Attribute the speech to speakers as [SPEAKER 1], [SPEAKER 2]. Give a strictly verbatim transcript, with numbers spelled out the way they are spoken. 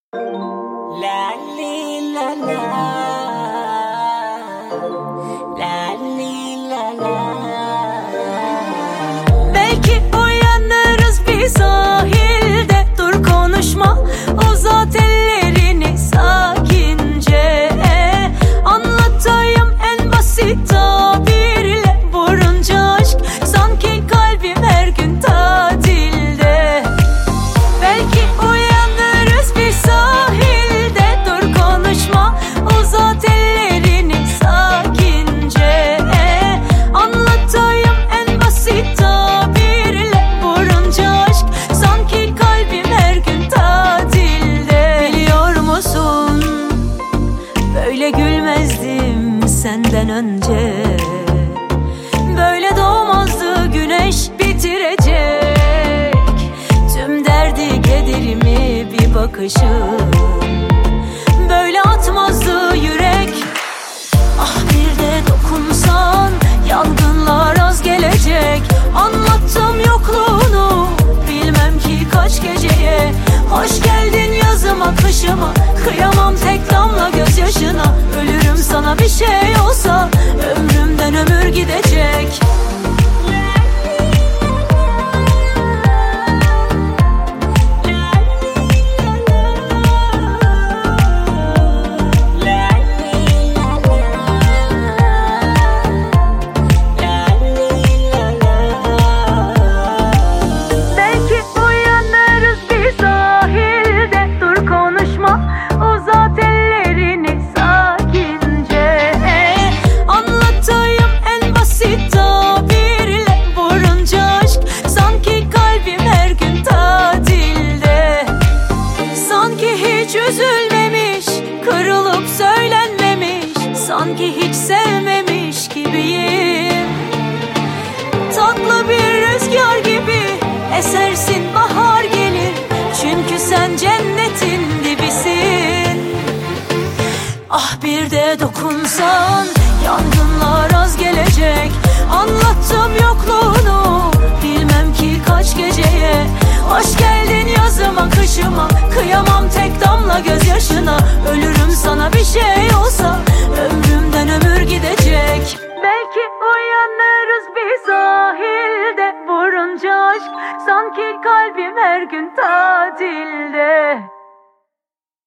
[SPEAKER 1] La li la la, la li la la. Belki uyanırız bir sahilde, dur konuşma, uzat ellerini sakince. Anlatayım en basit tabirle, vurunca aşk sanki kalbim her gün tatilde. Belki uyanırız bir sahilde, dur konuşma, uzat ellerini sakince. Anlatayım en basit tabirle, vurunca aşk sanki kalbim her gün tatilde. Biliyor musun, böyle gülmezdim senden önce, böyle doğmazdı güneş bitirecek tüm derdi kederimi bir bakışın, böyle atmazdı yürek. Ah bir de dokunsan yangınlar az gelecek. Anlattım yokluğunu bilmem ki kaç geceye. Hoş geldin yazıma kışıma, kıyamam tek damla gözyaşına. Ölürüm sana bir şey olsa, ömrümden ömür gidecek. Üzülmemiş, kırılıp söylenmemiş, sanki hiç sevmemiş gibiyim. Tatlı bir rüzgar gibi esersin, bahar gelir, çünkü sen cennetin dibisin. Ah bir de dokunsan yangınlar az gelecek. Anlattım yokluğunu bilmem ki kaç geceye. Hoş geldin yazıma kışıma, kıyamam tek damla gözyaşına. Ölürüm sana bir şey olsa,